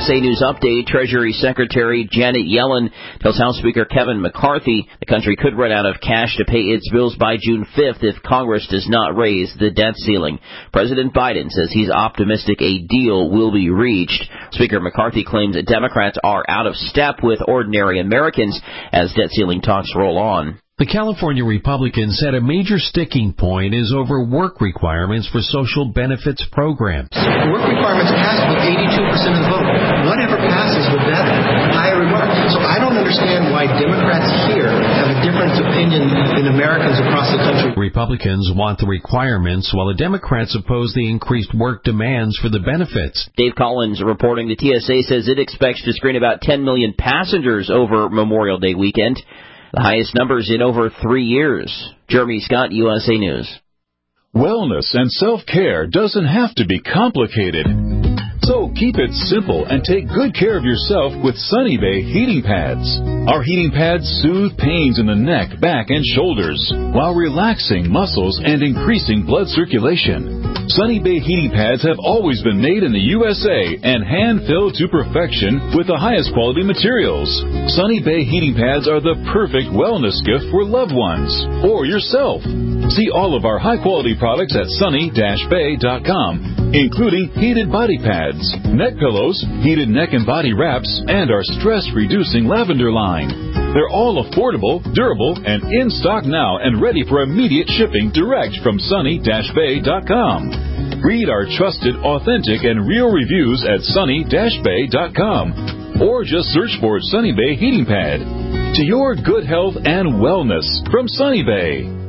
USA News Update. Treasury Secretary Janet Yellen tells House Speaker Kevin McCarthy the country could run out of cash to pay its bills by June 5th if Congress does not raise the debt ceiling. President Biden says he's optimistic a deal will be reached. Speaker McCarthy claims that Democrats are out of step with ordinary Americans as debt ceiling talks roll on. The California Republicans said a major sticking point is over work requirements for social benefits programs. Work requirements passed with 82% of the vote. Whatever passes with that higher remark. So I don't understand why Democrats here have a different opinion than Americans across the country. Republicans want the requirements while the Democrats oppose the increased work demands for the benefits. Dave Collins reporting the TSA says it expects to screen about 10 million passengers over Memorial Day weekend. The highest numbers in over 3 years. Jeremy Scott, USA News. Wellness and self-care doesn't have to be complicated. So keep it simple and take good care of yourself with Sunny Bay heating pads. Our heating pads soothe pains in the neck, back, and shoulders while relaxing muscles and increasing blood circulation. Sunny Bay heating pads have always been made in the USA and hand-filled to perfection with the highest quality materials. Sunny Bay heating pads are the perfect wellness gift for loved ones or yourself. See all of our high-quality products at sunny-bay.com, including heated body pads, neck pillows, heated neck and body wraps, and our stress-reducing lavender line. They're all affordable, durable, and in stock now and ready for immediate shipping direct from sunny-bay.com. Read our trusted, authentic, and real reviews at sunny-bay.com, or just search for Sunny Bay Heating Pad. To your good health and wellness from Sunny Bay.